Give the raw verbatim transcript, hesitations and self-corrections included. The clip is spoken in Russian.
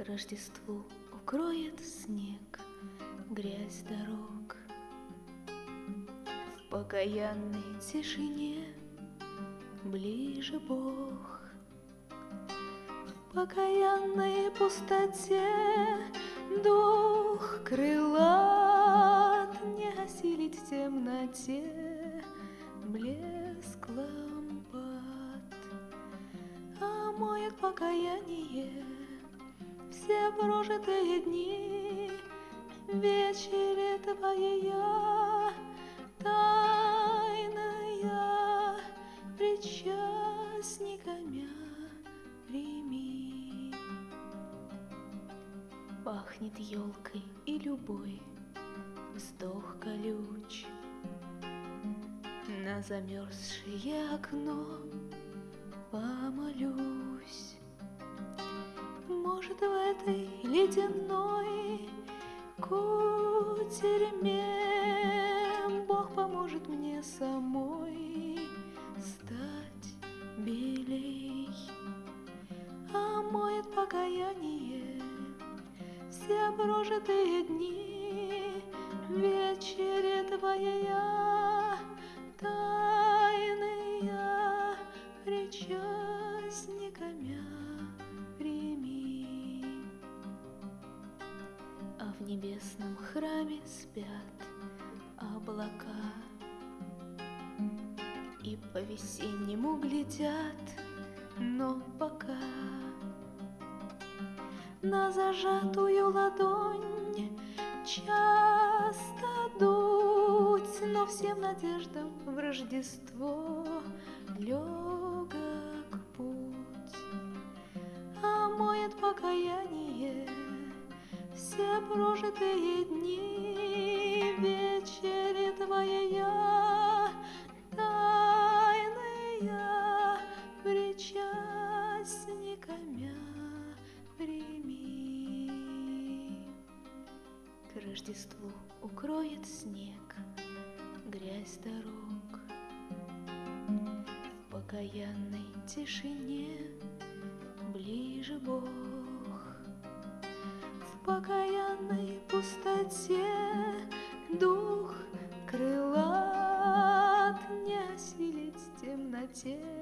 Рождеству укроет снег грязь дорог. В покаянной тишине ближе Бог. В покаянной пустоте дух крылат не осилить в темноте блеск лампад, омоет покаяние все прожитые дни. В вечере Твоя тайная причастниками прими. Пахнет елкой и любой вздох колюч. На замерзшее окно помолюсь. Может, в этой ледяной кутерьме Бог поможет мне самой стать белей, омоет покаяние все прожитые дни. В вечере Твоя тайная причастниками прими. А в небесном храме спят облака и по-весеннему глядят, но пока на зажатую ладонь часто дуть, но всем надеждам в Рождество легок путь, омоет покаяние все прожитые дни. В вечере Твоя тайная причастниками прими. К Рождеству укроет снег грязь дорог. В покаянной тишине ближе Бог. В покаянной пустоте дух крылат не осилить в темноте